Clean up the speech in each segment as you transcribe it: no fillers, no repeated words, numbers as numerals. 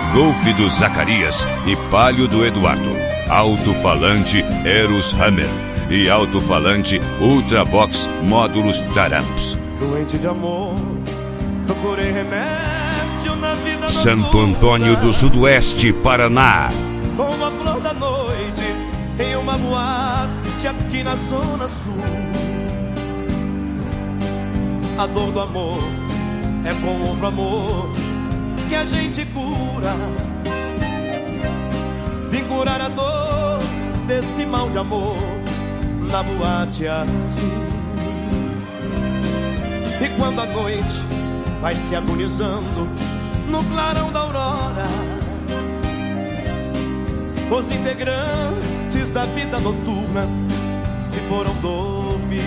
Golf do Zacarias e Palio do Eduardo. Alto-falante Eros Hammer e alto-falante Ultravox Módulos Taramps. Doente de amor, procurei remédio na vida. Santo Antônio do Sudoeste, Paraná. Como a flor da noite em uma boate aqui na Zona Sul. A dor do amor é com outro amor que a gente cura. Vim curar a dor desse mal de amor na boate azul. E quando a noite vai se agonizando no clarão da aurora, os integrantes da vida noturna se foram dormir.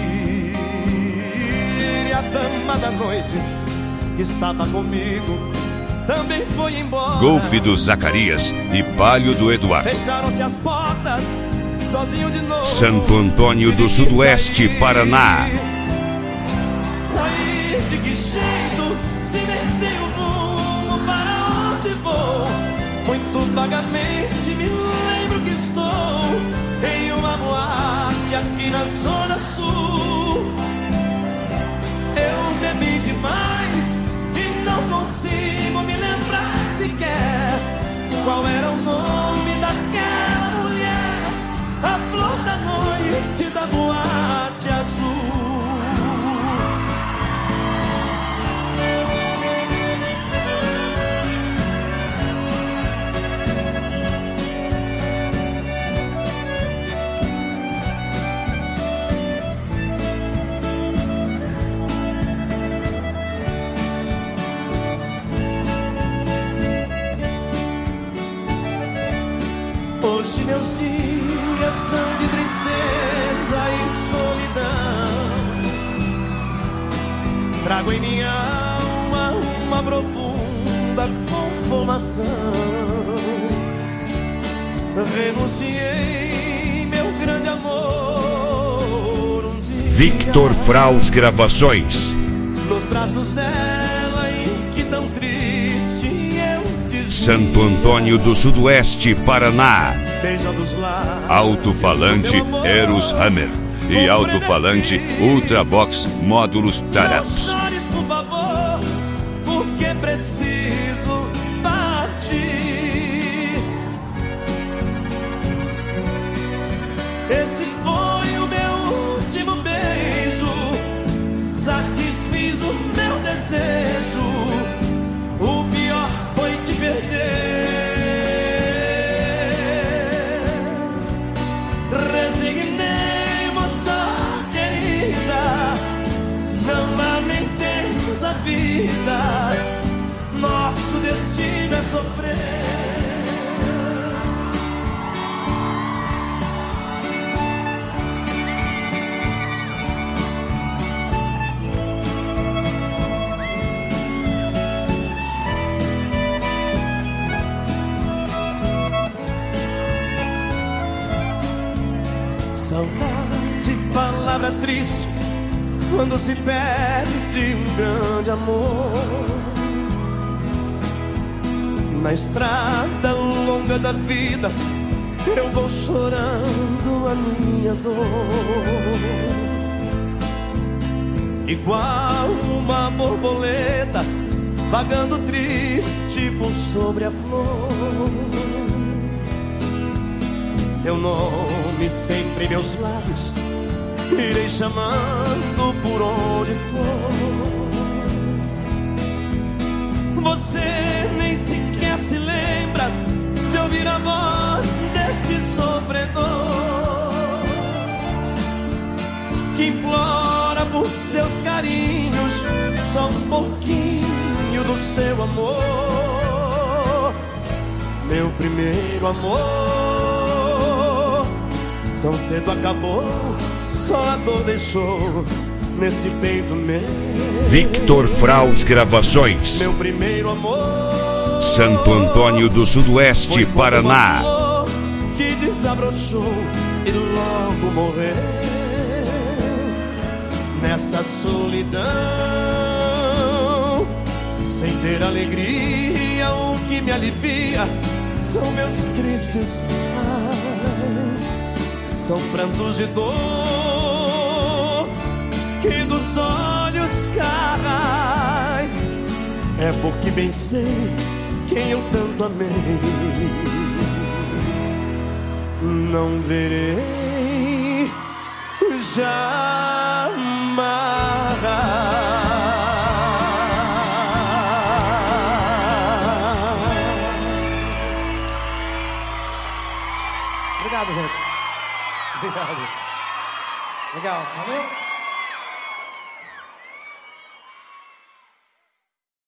E a dama da noite que estava comigo também foi embora. Golf do Zacarias e Palio do Eduardo. Fecharam-se as portas, sozinho de novo. Santo Antônio do Sudoeste, Paraná. Sair de que jeito, se nem sei o rumo para onde vou. Muito vagamente me lembro que estou em uma boate aqui na Zona Sul. Eu bebi demais e não consigo me lembrar sequer qual era o nome daquela mulher, a flor da noite da boate azul. Hoje meus dias são de tristeza e solidão. Trago em minha alma uma profunda conformação. Renunciei meu grande amor um dia. Victor Fraus Gravações. Nos braços dela em que tão triste eu dizia. Santo Antônio do Sudoeste, Paraná. Alto-falante Eros Hammer e alto-falante Ultravox Módulos Taramps. Por favor, porque preciso partir. Esse foi o meu último beijo. Satisfiz o meu desejo. O pior foi te perder. Vida, nosso destino é sofrer. Saudade, palavra triste quando se perde um grande amor. Na estrada longa da vida eu vou chorando a minha dor. Igual uma borboleta vagando triste por sobre a flor. Teu nome sempre em meus lábios irei chamando por onde for. Você nem sequer se lembra de ouvir a voz deste sofredor que implora por seus carinhos só um pouquinho do seu amor. Meu primeiro amor tão cedo acabou, só a dor deixou nesse peito meu. Victor Fraus Gravações. Meu primeiro amor, Santo Antônio do Sudoeste, Paraná. Amor que desabrochou e logo morreu nessa solidão, sem ter alegria. O que me alivia são meus tristes pais. São prantos de dor que dos olhos caem. É porque bem sei quem eu tanto amei. Não verei jamais. Obrigado, gente. Obrigado. Legal. Valeu.